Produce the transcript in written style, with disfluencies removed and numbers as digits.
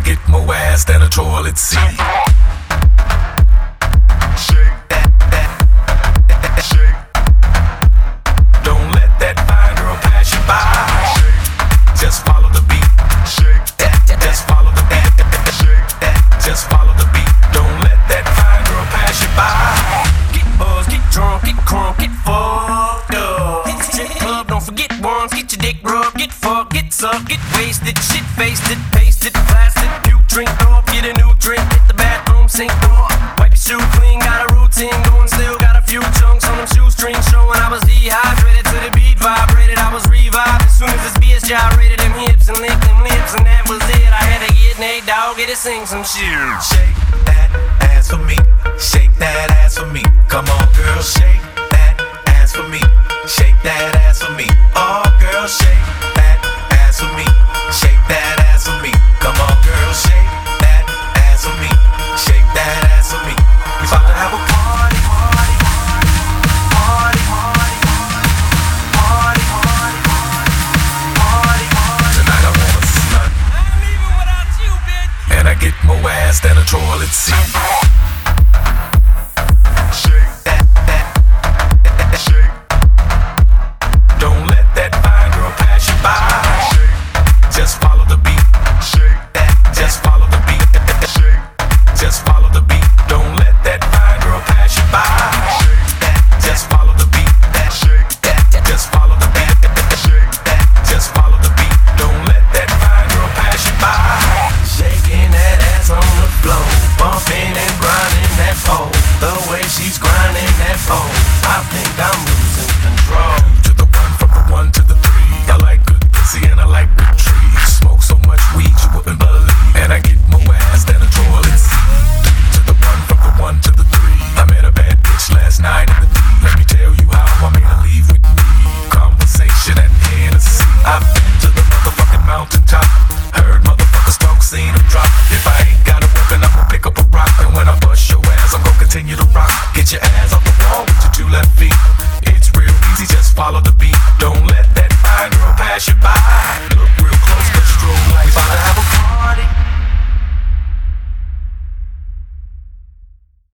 get more ass than a toilet seat. Don't let that fine girl pass you by. Just follow the beat. Just follow the beat. Just follow the beat. Don't let that fine girl pass you by. Get buzzed, get drunk, get crunk, get fucked up. Hit the strip club, don't forget ones. Get your dick rubbed, get fucked, get sucked, get wasted, shit faced it, pasted, plastic, puke, drink off, get a new drink, hit the bathroom, sink off. Wipe your shoe clean, got a routine going, still got a few chunks on them shoestrings showing. I was dehydrated to the beat, vibrated, I was revived as soon as this bitch gyrated them hips and licked them lips, and that was it. I had to get Nate Dogg, get to sing some shit. Shake that ass for me, shake that ass for me. Come on, girl, shake that ass for me, shake that ass for me. Oh, girl, shake that ass for me, shake that ass for me. Come on, girl, shake that ass for me, shake that ass for me. We about to have a party, party, party, party, party, party, party, party. Tonight I wanna slut, I'm leaving without you, bitch. and I get more ass than a toilet seat.